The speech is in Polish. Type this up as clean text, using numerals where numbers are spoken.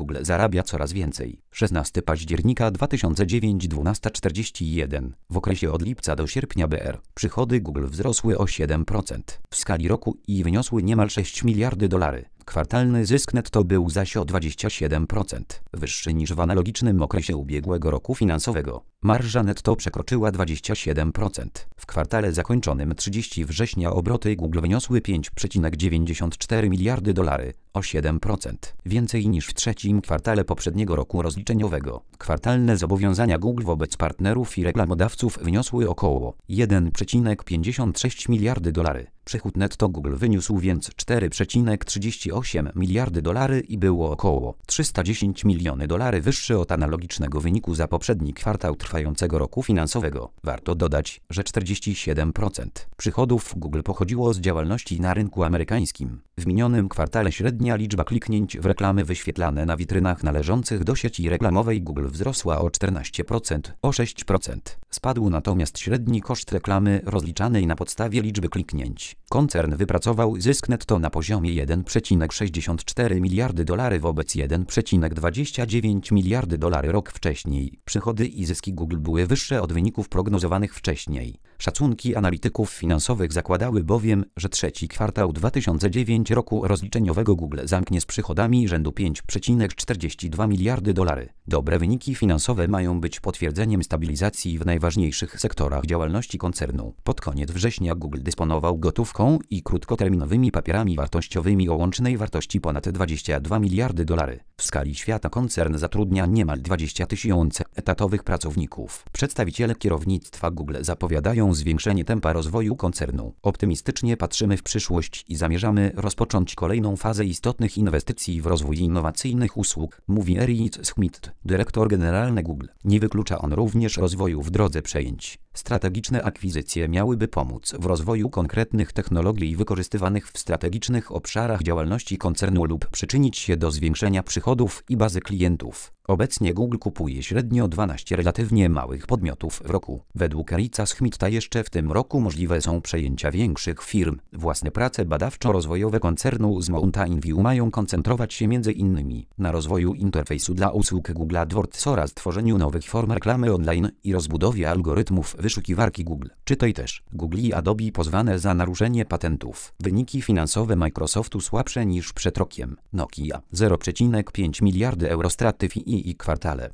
Google zarabia coraz więcej. 16 października 2009, 12:41. W okresie od lipca do sierpnia BR przychody Google wzrosły o 7% w skali roku i wyniosły niemal 6 miliardy dolarów. Kwartalny zysk netto był zaś o 27% wyższy niż w analogicznym okresie ubiegłego roku finansowego. Marża netto przekroczyła 27%. W kwartale zakończonym 30 września obroty Google wyniosły 5,94 miliardy dolarów, o 7% więcej niż w trzecim kwartale poprzedniego roku rozliczeniowego. Kwartalne zobowiązania Google wobec partnerów i reklamodawców wyniosły około 1,56 miliardy dolarów. Przychód netto Google wyniósł więc 4,38 miliardy dolarów i było około 310 milionów dolarów wyższy od analogicznego wyniku za poprzedni kwartał trwającego roku finansowego. Warto dodać, że 47% przychodów Google pochodziło z działalności na rynku amerykańskim. W minionym kwartale średnia liczba kliknięć w reklamy wyświetlane na witrynach należących do sieci reklamowej Google wzrosła o 14%, o 6%. Spadł natomiast średni koszt reklamy rozliczanej na podstawie liczby kliknięć. Koncern wypracował zysk netto na poziomie 1,64 miliardy dolarów wobec 1,29 miliardy dolarów rok wcześniej. Przychody i zyski Google były wyższe od wyników prognozowanych wcześniej. Szacunki analityków finansowych zakładały bowiem, że trzeci kwartał 2009 roku rozliczeniowego Google zamknie z przychodami rzędu 5,42 miliardy dolarów. Dobre wyniki finansowe mają być potwierdzeniem stabilizacji w najważniejszych sektorach działalności koncernu. Pod koniec września Google dysponował gotówką i krótkoterminowymi papierami wartościowymi o łącznej wartości ponad 22 miliardy dolarów. W skali świata koncern zatrudnia niemal 20 tysięcy etatowych pracowników. Przedstawiciele kierownictwa Google zapowiadają zwiększenie tempa rozwoju koncernu. Optymistycznie patrzymy w przyszłość i zamierzamy rozpocząć kolejną fazę istotnych inwestycji w rozwój innowacyjnych usług, mówi Eric Schmidt, dyrektor generalny Google. Nie wyklucza on również rozwoju w drodze przejęć. Strategiczne akwizycje miałyby pomóc w rozwoju konkretnych technologii wykorzystywanych w strategicznych obszarach działalności koncernu lub przyczynić się do zwiększenia przychodów i bazy klientów. Obecnie Google kupuje średnio 12 relatywnie małych podmiotów w roku. Według Erica Schmidta jeszcze w tym roku możliwe są przejęcia większych firm. Własne prace badawczo-rozwojowe koncernu z Mountain View mają koncentrować się m.in. na rozwoju interfejsu dla usług Google AdWords oraz tworzeniu nowych form reklamy online i rozbudowie algorytmów wyszukiwarki Google. Czytaj też: Google i Adobe pozwane za naruszenie patentów. Wyniki finansowe Microsoftu słabsze niż przed rokiem. Nokia 0,5 miliardy euro straty w II kwartale.